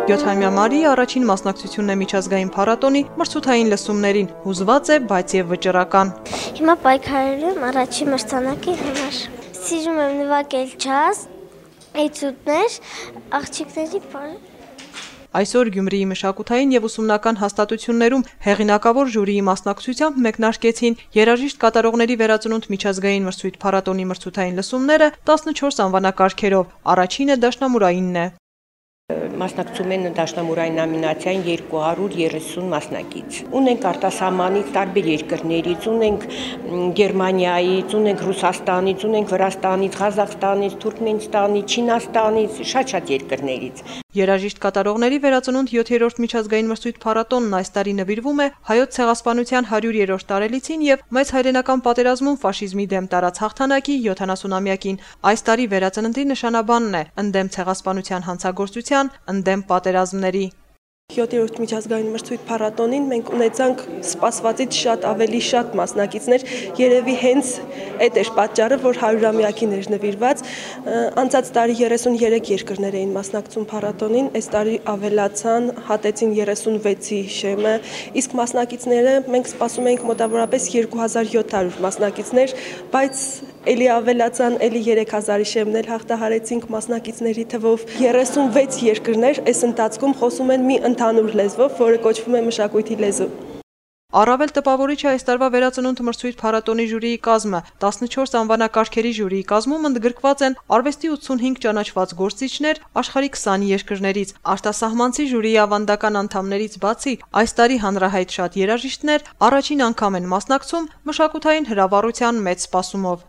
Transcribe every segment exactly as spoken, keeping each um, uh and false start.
Յոթամյա Մարիի առաջին մասնակցությունն է միջազգային փառատոնի մրցութային լսումներին, հուզված է, բայց եւ վճռական։ Հիմա պայքարելու եմ առաջին մրցանակի համար։ Սիրում եմ նվագել ջազ, էտյուդներ, աղջիկների բան։ Այսօր Գյումրիի մշակութային եւ ուսումնական հաստատություններում հեղինակավոր ժյուրիի մասնակցությամբ մեկնարկեցին երաժիշտ կատարողների վերածնունդ միջազգային մրցույթ փառատոնի մրցութային լսումները տասնչորս անվանակարգերով, առաջինը դաշնամուրայինն է։ Մասնակցում են դաշնամուրային նոմինացիային երկու հարյուր երեսուն մասնակից։ Ունենք արտասահմանից, տարբեր երկրներից, ունենք Գերմանիայից, ունենք Ռուսաստանից, ունենք Վրաստանից, Ղազախստանից, Թուրքմենստանից, Չինաստանից, շատ-շատ երկրներից։ Երաժիշտ կատարողների վերածնունդ յոթերորդ միջազգային մրցույթ փառատոնն այս տարի նվիրվում է հայոց ցեղասպանության հարյուրերորդ տարելիցին եւ մեծ հայրենական պատերազմում ֆաշիզմի դեմ տարած հաղթանակի յոթանասունամյակին։ Այս տարի վերածննդի նշանաբանն է ընդդեմ ցեղասպանության հանցագործության, ընդդեմ պատերազմների։ Յոթերորդ միջազգային մրցույթ փառատոնին մենք ունեցանք սպասվածից շատ ավելի շատ մասնակիցներ, երևի հենց այդ էր պատճառը, որ հարյուրամյակին էր նվիրված։ Անցած տարի երեսուներեք երկրներ էին մասնակցում փառատոնին, այս տարի ավելացան, հատեցին երեսունվեցի շեմը, իսկ մասնակիցները մենք սպասում էինք մոտավորապես երկու հազար յոթ հարյուր մասնակիցներ, բայց էլի ավելացան, էլի երեք հազարի շեմն էլ հաղթահարեցինք մասնակիցների թվով։ երեսունվեց երկրներ այս ընթացքում խոսում են մի ընդհանուր լեզվով, որը կոչվում է մշակույթի լեզու։ Առավել տպավորիչ է այս տարվա վերածնունդ մրցույթ փառատոնի ժյուրիի կազմը։ տասնչորս անվանակարգերի ժյուրիի կազմում ընդգրկված են արվեստի ութսունհինգ ճանաչված գործիչներ աշխարհի քսան երկրներից։ Արտասահմանցի ժյուրիի ավանդական անդամներից բացի այս տարի հանրահայտ շատ երաժիշտներ առաջին անգամ են մասնակցում մշակութային հրավառության մեծ սպասումով։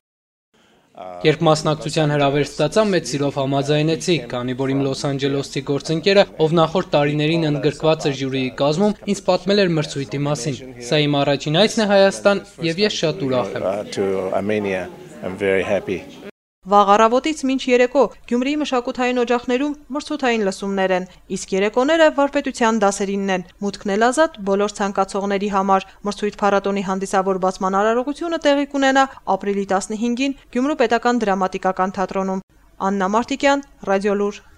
Երբ մասնակցության հրավեր ստացա, մեծ սիրով համաձայնեցի, քանի որ իմ Լոս Անջելեսի գործընկերը, ով նախորդ տարիներին ընդգրկված էր ժյուրիի կազմում, ինձ պատմել էր մրցույթի մասին։ Սա իմ առաջին այցն է Հայաստան, եւ ես շատ ուրախ եմ։ Վաղ առավոտից մինչ երեկո Գյումրիի մշակութային օջախներում մրցութային լսումներ են, իսկ երեկոները վարպետության դասերինն են։ Մուտքն էլ ազատ բոլոր ցանկացողների համար։ Մրցույթ փառատոնի հանդիսավոր բացման արարողությունը տեղի կունենա ապրիլի տասնհինգին Գյումրու պետական դրամատիկական թատրոնում։ Աննա Մարտիկյան, Ռադիոլուր։